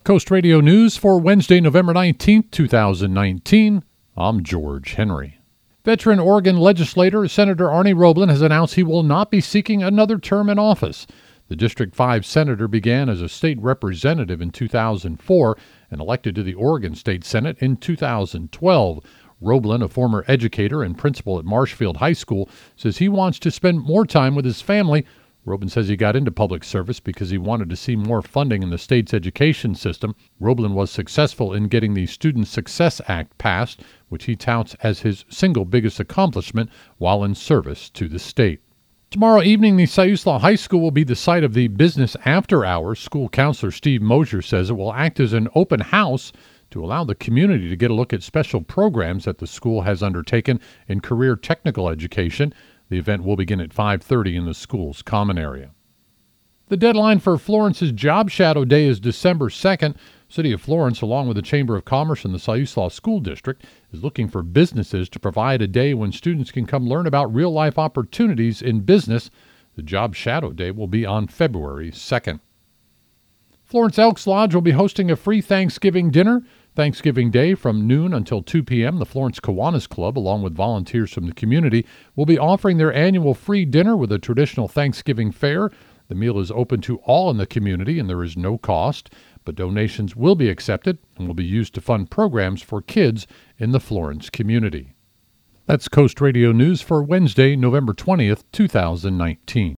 Coast Radio News for Wednesday, November 19th, 2019. I'm George Henry. Veteran Oregon legislator Senator Arnie Roblin has announced he will not be seeking another term in office. The District 5 senator began as a state representative in 2004 and elected to the Oregon State Senate in 2012. Roblin, a former educator and principal at Marshfield High School, says he wants to spend more time with his family. Roblin says he got into public service because he wanted to see more funding in the state's education system. Roblin was successful in getting the Student Success Act passed, which he touts as his single biggest accomplishment while in service to the state. Tomorrow evening, the Siuslaw High School will be the site of the Business After Hours. School counselor Steve Mosier says it will act as an open house to allow the community to get a look at special programs that the school has undertaken in career technical education. The event will begin at 5:30 in the school's common area. The deadline for Florence's Job Shadow Day is December 2nd. City of Florence, along with the Chamber of Commerce and the Siuslaw School District, is looking for businesses to provide a day when students can come learn about real-life opportunities in business. The Job Shadow Day will be on February 2nd. Florence Elks Lodge will be hosting a free Thanksgiving dinner Thanksgiving Day from noon until 2 p.m., the Florence Kiwanis Club, along with volunteers from the community, will be offering their annual free dinner with a traditional Thanksgiving fare. The meal is open to all in the community, and there is no cost, but donations will be accepted and will be used to fund programs for kids in the Florence community. That's Coast Radio News for Wednesday, November 20th, 2019.